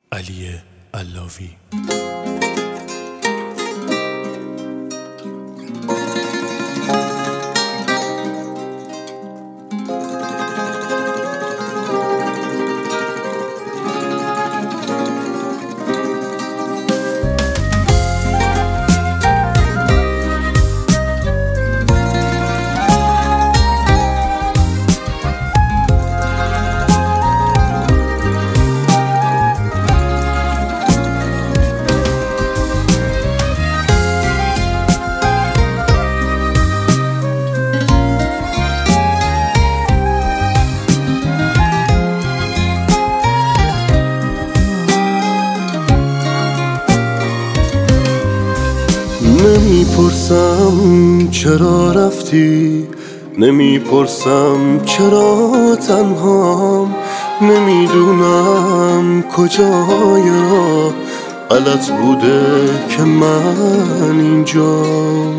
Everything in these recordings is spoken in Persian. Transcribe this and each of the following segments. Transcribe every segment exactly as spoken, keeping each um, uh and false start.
علی علاوی. نمیپرسم چرا رفتی، نمیپرسم چرا تنهام، نمیدونم کجای راه غلط بوده که من اینجام.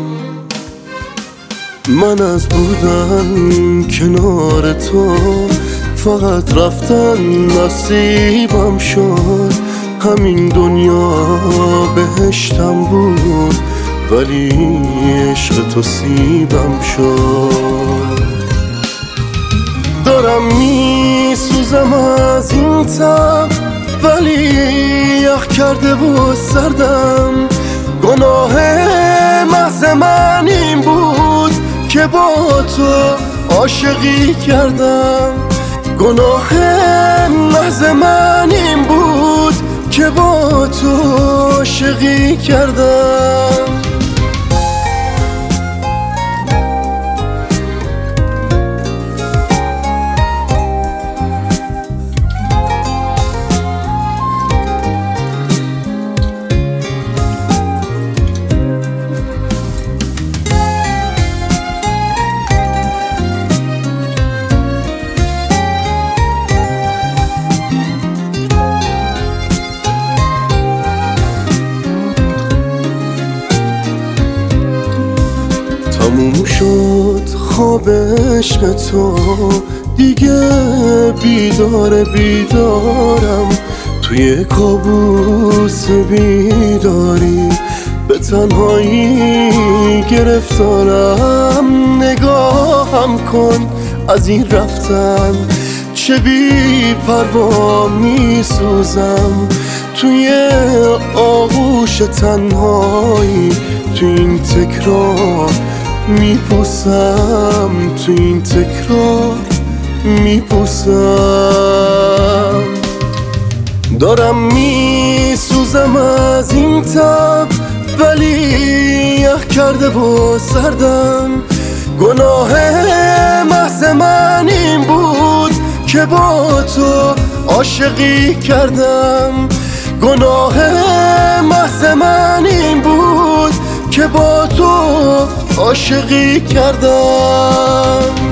من از بودن کنار تو فقط رفتن نصیبم شد. همین دنیا بهشتم بود ولی عشق تو سیبم شد. دارم میسوزم از این تب ولی یخ کرده و سردم. گناه محض من این بود که با تو عاشقی کردم. گناه محض من این بود که با تو عاشقی کردم. تموم شد خواب عشق تو، دیگه بیدار بیدارم. توی کابوس بیداری به تنهایی گرفتارم. نگاهم کن از این رفتن چه بی پروا می سوزم. توی آغوش تنهایی تو این تکرار میپوسم، تو این تکرار میپوسم. دارم میسوزم از این تب ولی یخ کرده و سردم. گناه محض من این بود که با تو عاشقی کردم. گناه محض من این بود که با تو عاشقی کردم.